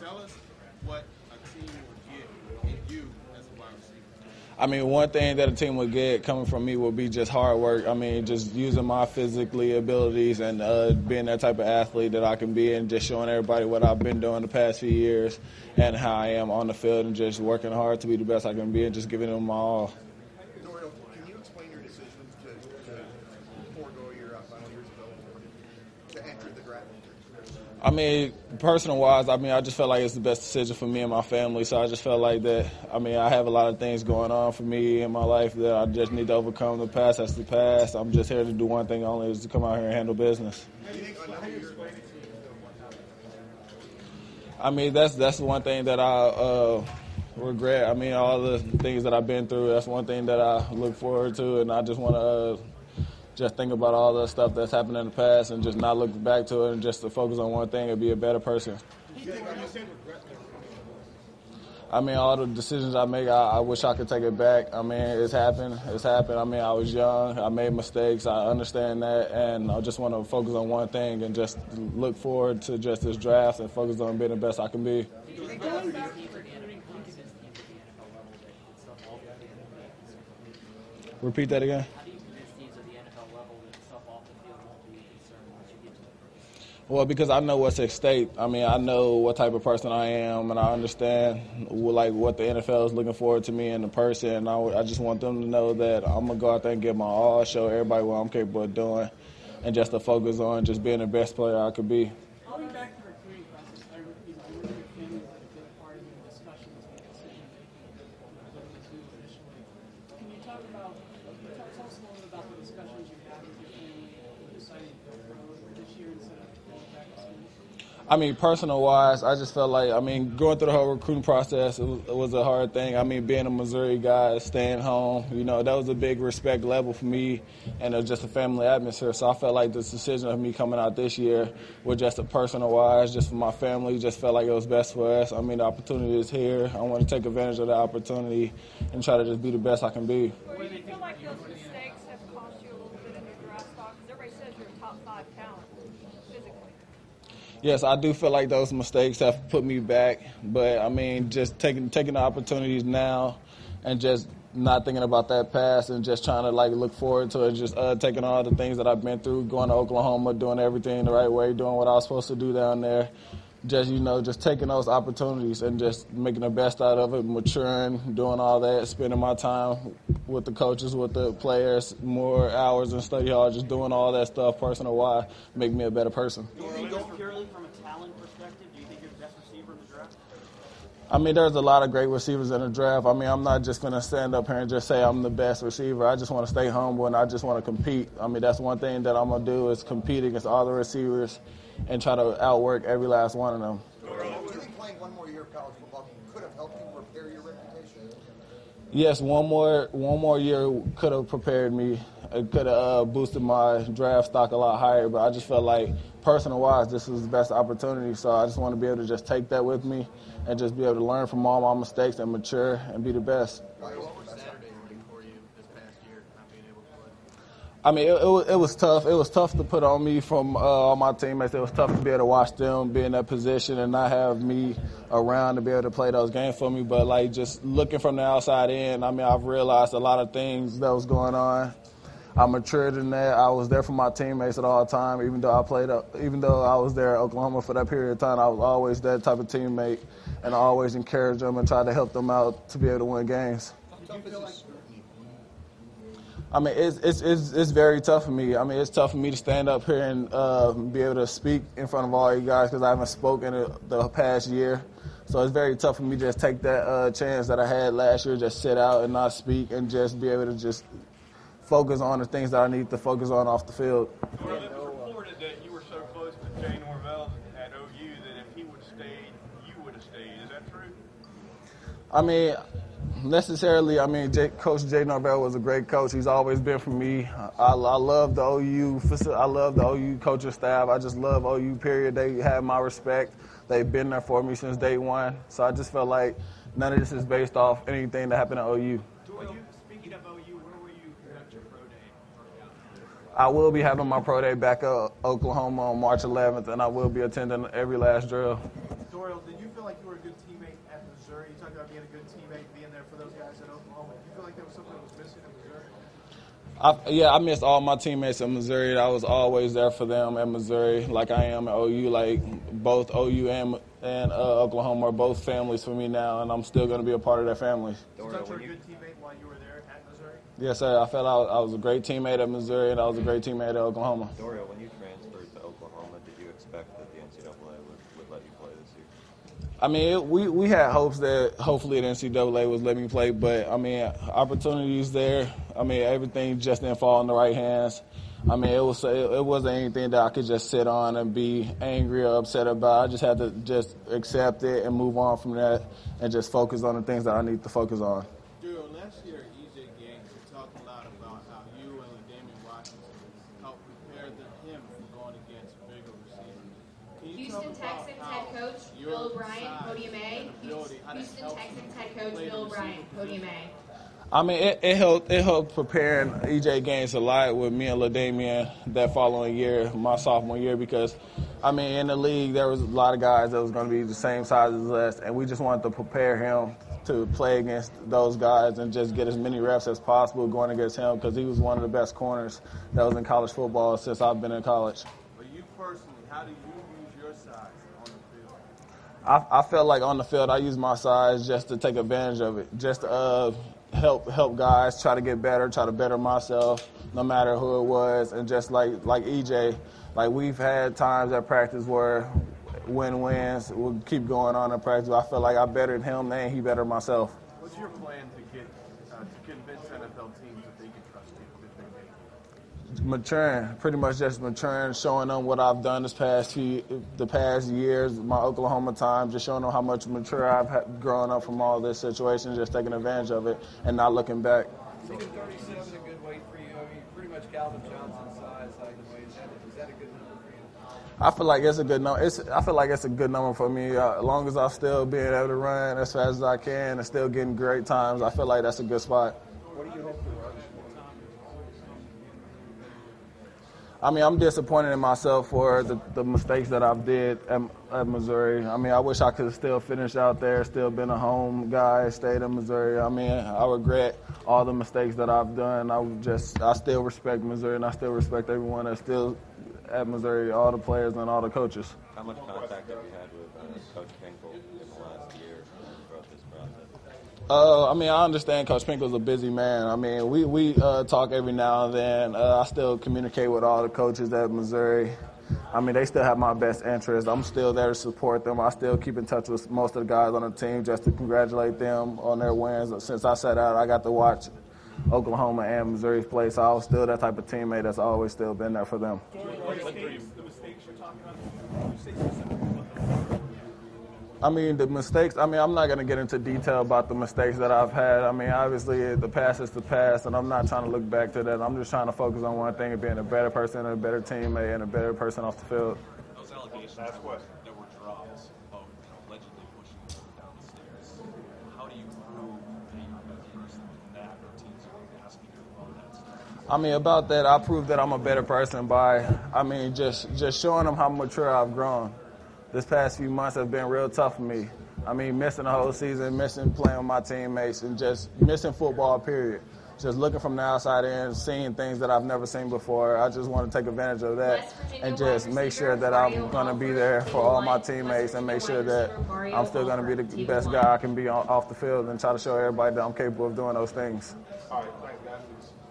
Tell us what a team will get in you as a wide receiver. I mean, one thing that a team would get coming from me would be just hard work. I mean, just using my physically abilities and being that type of athlete that I can be and just showing everybody what I've been doing the past few years and how I am on the field and just working hard to be the best I can be and just giving them my all. Dorial, can you explain your decision to forego your final years of eligibility to enter the draft? I mean, personal-wise, I just felt like it's the best decision for me and my family. So I just felt like that, I have a lot of things going on for me in my life that I just need to overcome. The past, that's the past. I'm just here to do one thing only, is to come out here and handle business. That's one thing that I regret. All the things that I've been through, that's one thing that I look forward to, and I just want to just think about all the stuff that's happened in the past and just not look back to it and just to focus on one thing and be a better person. All the decisions I make, I wish I could take it back. It's happened. I was young. I made mistakes. I understand that, and I just want to focus on one thing and just look forward to just this draft and focus on being the best I can be. Repeat that again. Well, because I know what's at stake. I know what type of person I am, and I understand what the NFL is looking forward to me and the person. I just want them to know that I'm going to go out there and give my all, show everybody what I'm capable of doing, and just to focus on just being the best player I could be. I'll be back to the recruiting process. I would your family was a big part of the discussions and decision-making initially. Can you tell us a little bit about the discussions you had with your family deciding to go pro this year instead of going back to school? Personal-wise, I just felt like, going through the whole recruiting process, it was a hard thing. Being a Missouri guy, staying home, that was a big respect level for me, and it was just a family atmosphere. So I felt like this decision of me coming out this year was just a personal-wise, just for my family, just felt like it was best for us. The opportunity is here. I want to take advantage of the opportunity and try to just be the best I can be. Do you feel like those mistakes have cost you a little bit in your draft stock? Because everybody says you're a top 5 talent physically. Yes, I do feel like those mistakes have put me back, but just taking the opportunities now and just not thinking about that past and just trying to look forward to it, just taking all the things that I've been through, going to Oklahoma, doing everything the right way, doing what I was supposed to do down there. Just taking those opportunities and just making the best out of it, maturing, doing all that, spending my time with the coaches, with the players, more hours in study hall, just doing all that stuff personal-wise, make me a better person. Do you think purely from a talent perspective, do you think you're the best receiver in the draft? There's a lot of great receivers in the draft. I'm not just going to stand up here and just say I'm the best receiver. I just want to stay humble and I just want to compete. That's one thing that I'm going to do is compete against all the receivers and try to outwork every last one of them. Do you think playing one more year of college football could have helped you repair your reputation? Yes, one more year could have prepared me. It could have boosted my draft stock a lot higher, but I just felt like personal-wise, this was the best opportunity. So I just want to be able to just take that with me and just be able to learn from all my mistakes and mature and be the best. What was Saturday for you this past year, not being able to play? It was tough. It was tough to put on me from all my teammates. It was tough to be able to watch them be in that position and not have me around to be able to play those games for me. But just looking from the outside in, I've realized a lot of things that was going on. I matured in that. I was there for my teammates at all time. Even though I was there at Oklahoma for that period of time, I was always that type of teammate, and I always encouraged them and tried to help them out to be able to win games. It's very tough for me. It's tough for me to stand up here and be able to speak in front of all you guys because I haven't spoken the past year. So it's very tough for me to just take that chance that I had last year, just sit out and not speak and just be able to just focus on the things that I need to focus on off the field. Well, it was reported that you were so close to Jay Norvell at OU that if he would have stayed, you would have stayed. Is that true? Necessarily, Coach Jay Norvell was a great coach. He's always been for me. I love the OU facility. I love the OU coaching staff. I just love OU, period. They have my respect. They've been there for me since day one. So I just felt like none of this is based off anything that happened at OU. Speaking of OU, where will you conduct your pro day? I will be having my pro day back at Oklahoma on March 11th, and I will be attending every last drill. Dorial, did you feel like you were a good teammate at Missouri? You talked about being a good teammate, being there for those guys at Oklahoma. Do you feel like there was something that was missing at Missouri? I missed all my teammates in Missouri. I was always there for them at Missouri, like I am at OU. Like both OU and Oklahoma are both families for me now, and I'm still going to be a part of that family. You thought you were a good teammate while you were there at Missouri? Yes, sir. I felt I was a great teammate at Missouri, and I was a great teammate at Oklahoma. Dorial, when you transferred to Oklahoma, did you expect that the NCAA would let you play this year? I mean, we had hopes that hopefully the NCAA was letting me play, but, I mean, opportunities there. I mean, everything just didn't fall in the right hands. I mean, it wasn't anything that I could just sit on and be angry or upset about. I just had to just accept it and move on from that and just focus on the things that I need to focus on. Drew, last year at EJ Gaines, we talked a lot about how you and Damian Washington helped prepare him for going against bigger receivers. Can you Houston Texans head coach Bill O'Brien, Podium A. Houston Texans head coach Bill O'Brien, Podium A. I mean, it helped preparing EJ Gaines a lot with me and LaDamian that following year, my sophomore year, because, I mean, in the league there was a lot of guys that was going to be the same size as us, and we just wanted to prepare him to play against those guys and just get as many reps as possible going against him because he was one of the best corners that was in college football since I've been in college. But you personally, how do you use your size on the field? I felt like on the field I used my size just to take advantage of it, just to help guys try to get better, try to better myself, no matter who it was. And just like EJ, like we've had times at practice where wins will keep going on in practice. I feel like I bettered him and he bettered myself. What's your plan to get to convince NFL teams that they can trust you if they make? Maturing, pretty much just maturing, showing them what I've done the past years, my Oklahoma time, just showing them how much mature I've grown up from all this situation, just taking advantage of it and not looking back. Is 37 a good weight for you? I mean, pretty much Calvin Johnson's size, height, and weight. Is that a good number for you? I feel like it's a good number. I feel like it's a good number for me. As long as I'm still being able to run as fast as I can and still getting great times, I feel like that's a good spot. What do you hope to run? I mean, I'm disappointed in myself for the mistakes that I've did at Missouri. I mean, I wish I could have still finished out there, still been a home guy, stayed in Missouri. I mean, I regret all the mistakes that I've done. I still respect Missouri, and I still respect everyone that's still at Missouri, all the players and all the coaches. How much contact have you had with Coach Pinkel in the last year throughout this process? I mean, I understand Coach Pinkel's a busy man. I mean, we talk every now and then. I still communicate with all the coaches at Missouri. I mean, they still have my best interest. I'm still there to support them. I still keep in touch with most of the guys on the team just to congratulate them on their wins. Since I sat out, I got to watch Oklahoma and Missouri play, so I was still that type of teammate that's always still been there for them. The mistakes you're talking about, you say specifically about them. I mean, the mistakes, I'm not going to get into detail about the mistakes that I've had. I mean, obviously, the past is the past, and I'm not trying to look back to that. I'm just trying to focus on one thing and being a better person, a better teammate, and a better person off the field. Those allegations that were dropped of allegedly pushing you down the stairs, how do you prove that you're a better person than that, or teams are asking you about that stuff? I mean, about that, I proved that I'm a better person by, just showing them how mature I've grown. This past few months have been real tough for me. I mean, missing the whole season, missing playing with my teammates, and just missing football, period. Just looking from the outside in, seeing things that I've never seen before. I just want to take advantage of that and just make sure that I'm going to be there for all my teammates and make sure that I'm still going to be the best guy I can be off the field and try to show everybody that I'm capable of doing those things. All right, thanks, guys.